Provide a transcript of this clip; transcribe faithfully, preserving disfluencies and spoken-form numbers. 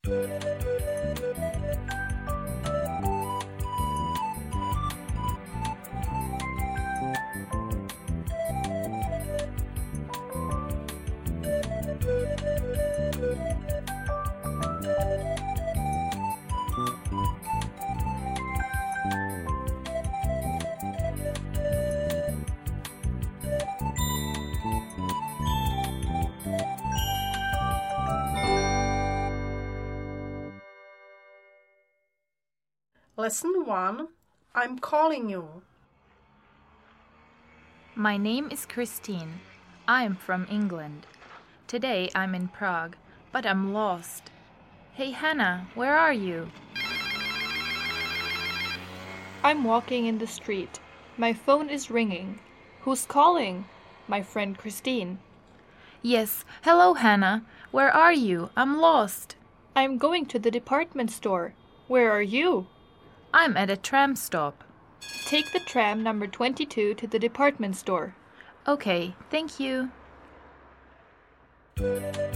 Lesson one. I'm calling you. My name is Christine. I'm from England. Today I'm in Prague, but I'm lost. Hey Hannah, where are you? I'm walking in the street. My phone is ringing. Who's calling? My friend Christine. Yes, hello Hannah. Where are you? I'm lost. I'm going to the department store. Where are you? I'm at a tram stop. Take the tram number twenty-two to the department store. Okay, thank you.